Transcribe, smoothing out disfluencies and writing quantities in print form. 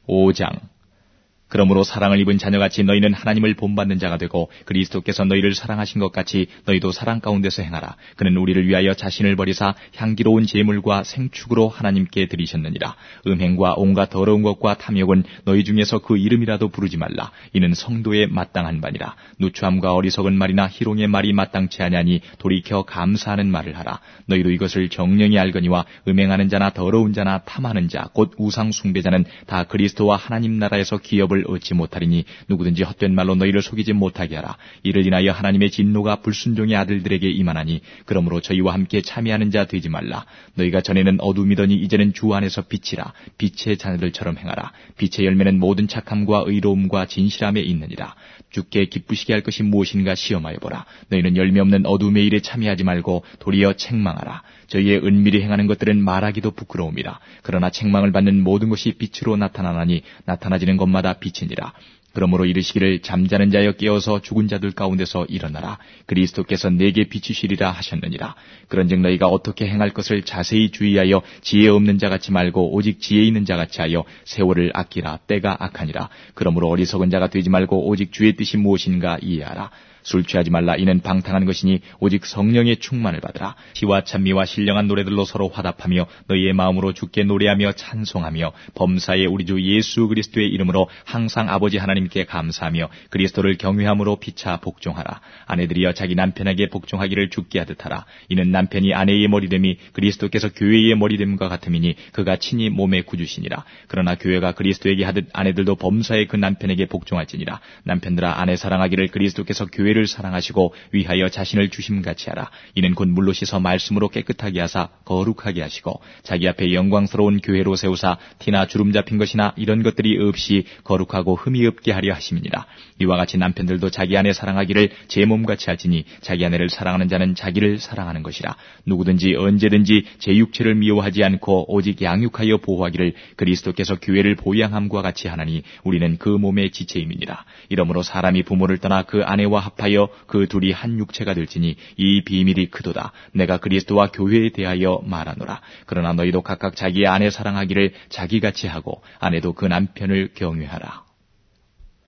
5장. 그러므로 사랑을 입은 자녀같이 너희는 하나님을 본받는 자가 되고 그리스도께서 너희를 사랑하신 것 같이 너희도 사랑 가운데서 행하라. 그는 우리를 위하여 자신을 버리사 향기로운 제물과 생축으로 하나님께 드리셨느니라. 음행과 온갖 더러운 것과 탐욕은 너희 중에서 그 이름이라도 부르지 말라. 이는 성도에 마땅한 바니라. 누추함과 어리석은 말이나 희롱의 말이 마땅치 아니하니 돌이켜 감사하는 말을 하라. 너희도 이것을 정령이 알거니와 음행하는 자나 더러운 자나 탐하는 자 곧 우상 숭배자는 다 그리스도와 하나님 나라에서 기업을 얻지 못하리니 누구든지 헛된 말로 너희를 속이지 못하게 하라. 이를 인하여 하나님의 진노가 불순종의 아들들에게 임하나니 그러므로 저희와 함께 참여하는 자 되지 말라. 너희가 전에는 어둠이더니 이제는 주 안에서 빛이라. 빛의 자녀들처럼 행하라. 빛의 열매는 모든 착함과 의로움과 진실함에 있느니라. 주께 기쁘시게 할 것이 무엇인가 시험하여 보라. 너희는 열매 없는 어둠의 일에 참여하지 말고 도리어 책망하라. 저희의 은밀히 행하는 것들은 말하기도 부끄러움이라. 그러나 책망을 받는 모든 것이 빛으로 나타나나니 나타나지는 것마다 빛이니라. 그러므로 이르시기를 잠자는 자여 깨어서 죽은 자들 가운데서 일어나라. 그리스도께서 내게 비추시리라 하셨느니라. 그런즉 너희가 어떻게 행할 것을 자세히 주의하여 지혜 없는 자같이 말고 오직 지혜 있는 자같이 하여 세월을 아끼라. 때가 악하니라. 그러므로 어리석은 자가 되지 말고 오직 주의 뜻이 무엇인가 이해하라. 술 취하지 말라. 이는 방탕한 것이니 오직 성령의 충만을 받으라. 시와 찬미와 신령한 노래들로 서로 화답하며 너희의 마음으로 주께 노래하며 찬송하며 범사의 우리 주 예수 그리스도의 이름으로 항상 아버지 하나님께 감사하며 그리스도를 경외함으로 피차 복종하라. 아내들이여 자기 남편에게 복종하기를 주께 하듯 하라. 이는 남편이 아내의 머리됨이 그리스도께서 교회의 머리됨과 같음이니 그가 친히 몸의 구주시니라. 그러나 교회가 그리스도에게 하듯 아내들도 범사의 그 남편에게 복종할지니라. 남편들아 아내 사랑하기를 그리스도께서 교회를 사랑하시고 위하여 자신을 주심같이 하라. 이는 곧 물로 씻어 말씀으로 깨끗하게 하사 거룩하게 하시고 자기 앞에 영광스러운 교회로 세우사 티나 주름 잡힌 것이나 이런 것들이 없이 거룩하고 흠이 없게 하려 하심이니라. 이와 같이 남편들도 자기 아내 사랑하기를 제 몸같이 하지니 자기 아내를 사랑하는 자는 자기를 사랑하는 것이라. 누구든지 언제든지 제 육체를 미워하지 않고 오직 양육하여 보호하기를 그리스도께서 교회를 보양함과 같이 하나니 우리는 그 몸의 지체임이니라. 이러므로 사람이 부모를 떠나 그 아내와 합하여 그 둘이 한 육체가 될지니 이 비밀이 크도다. 내가 그리스도와 교회에 대하여 말하노라. 그러나 너희도 각각 자기의 아내 사랑하기를 자기같이 하고 아내도 그 남편을 경외하라.